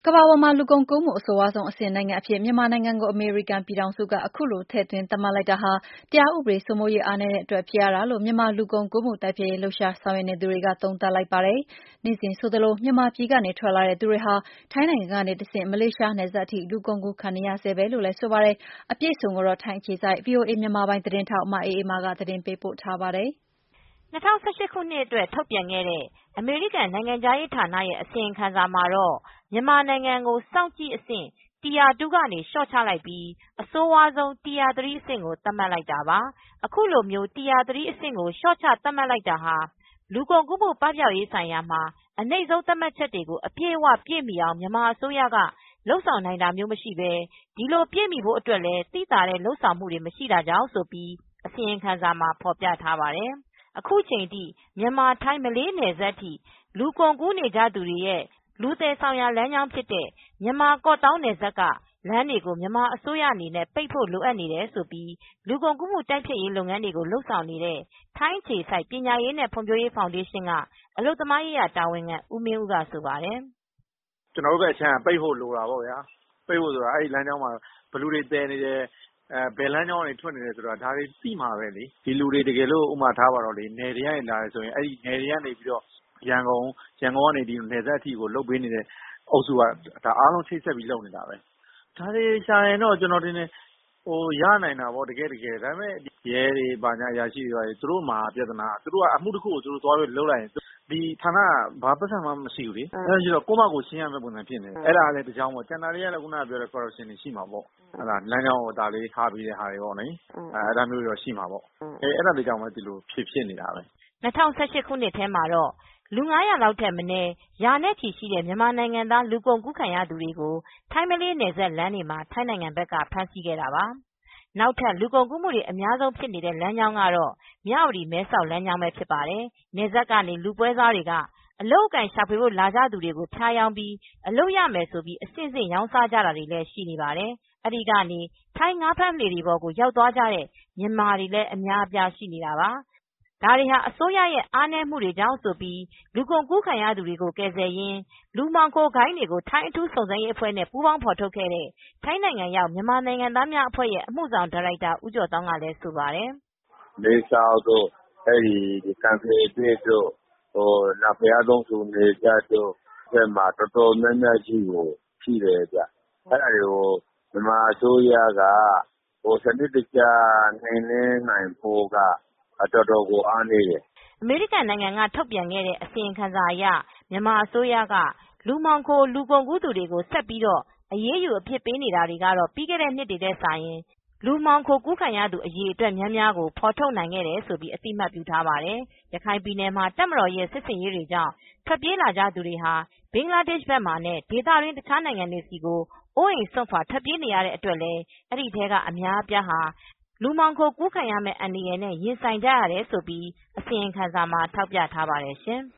ကမ္ဘာပေါ်မှာလူကုန်ကူးမှုအဆိုးဝါးဆုံးအဆင့်နိုင်ငံအဖြစ်မြန်မာနိုင်ငံကိုအမေရိကန်ပြည်ထောင်စုကအခုလိုထည့်သွင်းသတ်မှတ်လိုက်တာဟာတရားဥပဒေစိုးမိုးရေးအားနည်းတဲ့အတွက်ဖြစ်ရတာလို့မြန်မာလူကုန်ကူးမှုတိုက်ဖျက်ရေးလှုပ်ရှားဆောင်ရွက်နေသူတွေကသုံးသပ်လိုက်ပါတယ်။နေ့စဉ်ဆိုသလိုမြန်မာပြည်ကနေထွက်လာတဲ့သူတွေဟာထိုင်းနိုင်ငံကနေတဆင့်မလေးရှားနယ်စပ်အထိလူကုန်ကူးခံနေရဆဲပဲလို့လည်းဆိုပါတယ်။အပြည့်အစုံကိုတော့ထိုင်းအခြေစိုက် VOA မြန်မာပိုင်းသတင်းထောက်မအေးအေးမာကသတင်းပေးပို့ထားပါတယ်။ 2018 ခုနှစ်အတွက်ထုတ်ပြန်ခဲ့တဲ့အမေရိကန်နိုင်ငံခြားရေးဌာနရဲ့အစီရင်ခံစာမှာတော့မြန်မာနိုင်ငံကိုစောင့်ကြည့်အဆင့် Tier 2 ကနေလျှော့ချလိုက်ပြီးအဆိုးဝါးဆုံး Tier 3 အဆင့်ကိုသတ်မှတ်လိုက်တာပါ။အခုလိုမျိုး Tier 3 အဆင့်ကိုလျှော့ချသတ်မှတ်လိုက်တာဟာလူကုန်ကူးမှုပပျောက်ရေးဆိုင်ရာမှာအနိမ့်ဆုံးသတ်မှတ်ချက်တွေကိုအပြည့်အဝပြည့်မီအောင်မြန်မာအစိုးရကလုပ်ဆောင်နိုင်တာမျိုးမရှိပဲဒီလိုပြည့်မီဖို့အတွက်လည်းသိသာတဲ့လုပ်ဆောင်မှုတွေမရှိတာကြောင့်ဆိုပြီးအစီရင်ခံစာမှာဖော်ပြထားပါတယ်။အခုချိန်ထိမြန်မာထိုင်းမလေးနယ်စပ်ထိလူကုန်ကူးနေကြသူတွေရဲ့လူသယ်ဆောင်ရာလမ်းကြောင်းဖြစ်တဲ့မြန်မာကော့သောင်းနယ်စပ်ကလမ်းတွေကိုမြန်မာအစိုးရအနေနဲ့ပိတ်ဖို့လိုအပ်နေတယ်လို့လူကုန်ကူးမှုတိုက်ဖျက်ရေးလုပ်ငန်းတွေကိုလုပ်ဆောင်နေတဲ့ထိုင်းအခြေစိုက်ပညာရေးနဲ့ဖွံ့ဖြိုးရေးဖောင်ဒေးရှင်းကအလုပ်သမားရေးရာတာဝန်ခံဦးမင်းဦးကဆိုပါတယ်။ "ကျနော်တို့ဘက်အခြမ်းကပိတ်ဖို့လိုတာပေါ့ဗျာ။ပိတ်ဖို့ဆိုတာအဲဒီလမ်းကြောင်းမှာဘယ်သူတွေသယ်နေတယ်ဘယ်လမ်းကြောင်းကနေထွက်နေတယ်ဆိုတာဒါတွေသိမှာပဲလေ။ဒီလူတွေတကယ်လို့ဥပမာထားပါတော့လေနယ်တွေကနေလာတယ်ဆိုရင်အဲဒီနယ်တွေကနေပြီးတော့ရန်ကုန်ကနေဒီနယ်စပ်အထိကိုလုပ်ပေးနေတဲ့အုပ်စုကဒါအားလုံးချိတ်ဆက်ပြီးလုပ်နေတာပဲ။ဒါတွေရှာရင်တော့ကျနော်ထင်တယ်ရနိုင်တာပေါ့တကယ့်တကယ်ဒါပေမဲ့ရဲတွေဘာညာအရာရှိတွေသူတို့မှာပြဿနာသူတို့ကအမှုတခုကိုသူတို့သွားပြီးလုပ်လိုက်ရင်ဒီဌာနကဘာပတ်စံမှမရှိဘူးလေ။အဲဒါဆိုတော့ကိုယ့်ဘာကိုရှင်းရမယ့်ပုံစံဖြစ်နေတယ်။အဲဒါလည်းတကြောင်းပေါ့ကျန်တာတွေကလည်းခုနကပြောတဲ့ corruption တွေရှိမှာပေါ့။ဟုတ်လားလမ်းကြောင်းကိုဒါလေးထားပေးတဲ့ဟာတွေပေါ့လေအဲဒါမျိုးတွေတော့ရှိမှာပေါ့။အဲဒါတွေကြောင့်ပဲဒီလိုဖြစ်နေတာပဲ။ " 2018 ခုနှစ်ထဲမှာတော့လူ 500 လောက်ထက်မနည်းရာနဲ့ချီရှိတဲ့မြန်မာနိုင်ငံသားလူကုန်ကူးခံရသူတွေကိုထိုင်းမလေးနယ်စပ်လမ်းတွေမှာထိုင်းနိုင်ငံဘက်ကဖမ်းဆီးခဲ့တာပါ။နောက်ထပ်လူကုန်ကူးမှုတွေအများဆုံးဖြစ်နေတဲ့လမ်းကြောင်းကတော့မြဝတီမဲဆောက်လမ်းကြောင်းပဲဖြစ်ပါတယ်။နယ်စပ်ကနေလူပွဲစားတွေကအလုပ်အကိုင်ရှာဖွေဖို့လာကြသူတွေကိုဖျားယောင်းပြီးအလုပ်ရမယ်ဆိုပြီးအဆင့်ဆင့်ရောင်းစားကြတာတွေလည်းရှိနေပါတယ်။အဲဒီကနေထိုင်းငါးဖမ်းလှေတွေပေါ်ကိုရောက်သွားကြတဲ့မြန်မာတွေလည်းအများအပြားရှိနေတာပါ။ဒါတွေဟာအစိုးရရဲ့အားနည်းမှုတွေကြောင့်ဆိုပြီးလူကုန်ကူးခံရသူတွေကိုကယ်ဆယ်ရင်းလူမှောင်ခိုဂိုဏ်းတွေကိုထိုင်းအထူးစုံစမ်းရေးအဖွဲ့နဲ့ပူးပေါင်းဖော်ထုတ်ခဲ့တဲ့ထိုင်းနိုင်ငံရောက်မြန်မာနိုင်ငံသားများအဖွဲ့ရဲ့အမှုဆောင်ဒါရိုက်တာဦးကျော်သောင်းကလည်းဆိုပါတယ်။ "မဲဆောက်တို့ကံစေအသစ်တို့ဘုရားသုံးဆူနယ်စပ်တို့ဘက်မှာတော်တော်များများရှိတယ်ဗျ။အဲဒါတွေကိုမြန်မာအစိုးရကစနစ်တကျနှိမ်နင်းနိုင်ဖို့ကတော်တော်ကိုအားနည်းတယ်။ " အမေရိကန်နိုင်ငံကထုတ်ပြန်ခဲ့တဲ့အစီရင်ခံစာအရမြန်မာအစိုးရကလူမှောင်ခိုလူကုန်ကူးသူတွေကိုဆက်ပြီးအရေးယူအပြစ်ပေးနေတာတွေကတော့ပြီးခဲ့တဲ့နှစ်တွေထက်စာရင်လူမှောင်ခိုကူးခံရသူအရေအတွက်များများကိုဖော်ထုတ်နိုင်ခဲ့တယ်လို့အသိအမှတ်ပြုထားပါတယ်။ရခိုင်ပြည်နယ်မှာတပ်မတော်ရဲ့စစ်ဆင်ရေးတွေကြောင့်ထွက်ပြေးလာကြသူတွေဟာဘင်္ဂလားဒေ့ရှ်ဘက်မှာနဲ့ဒေသတွင်းတခြားနိုင်ငံတွေဆီကိုအိုးအိမ်စွန့်ခွါထွက်ပြေးနေရတဲ့အတွက်လည်းအဲဒီထဲကအများအပြားဟာလူမှောင်ခိုကူးခံရမယ့်အန္တရာယ်နဲ့ရင်ဆိုင်ကြရတယ်လို့အစီရင်ခံစာမှာထောက်ပြထားပါတယ်ရှင်။